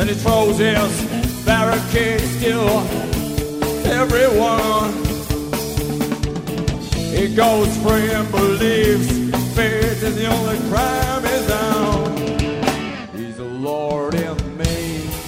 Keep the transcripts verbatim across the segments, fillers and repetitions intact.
and he throws his barricades to everyone. He goes free and believes faith is the only crime is down. He's the Lord in me.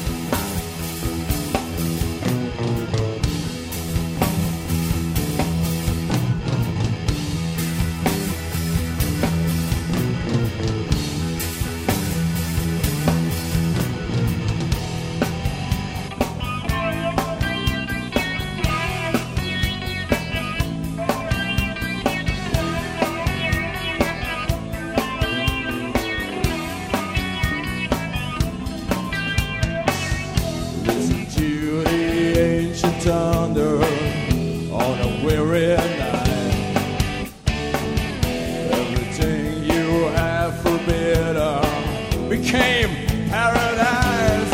Thunder on a weary night. Everything you have forbidden became paradise.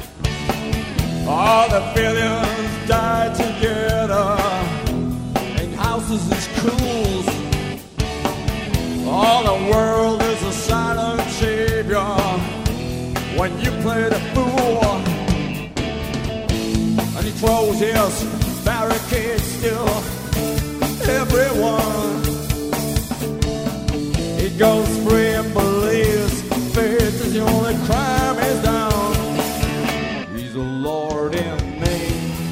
All the billions died together in houses and schools. All the world is a silent savior when you play the fool. And he throws his barricades to everyone. He goes free and believes faith is the only crime is down. He's the Lord in me.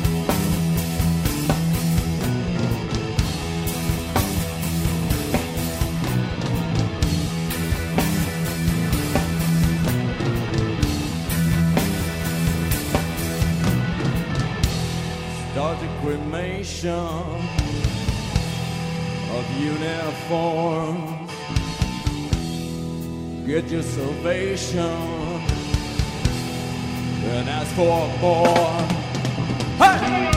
Start the cremation of uniforms. Get your salvation and ask for more. Hey!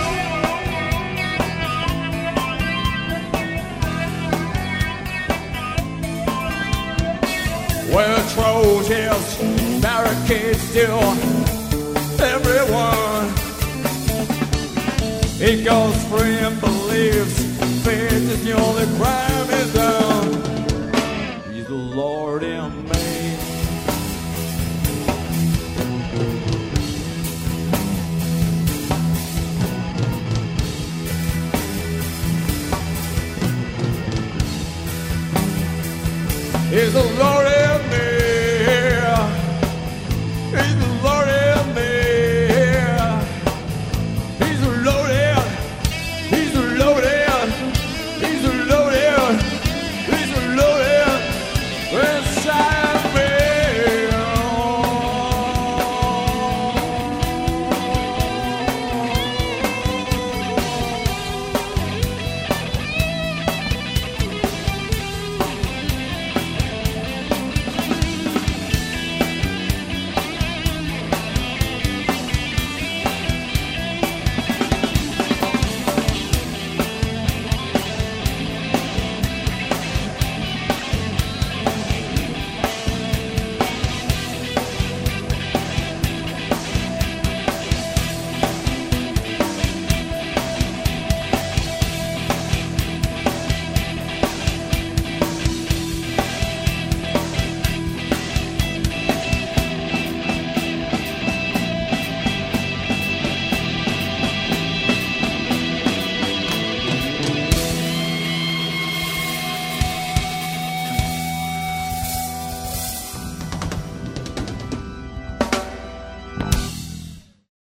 Well, throws his barricades to everyone. He goes free and believes faith is the only crime is down. He's the Lord in me. He's the Lord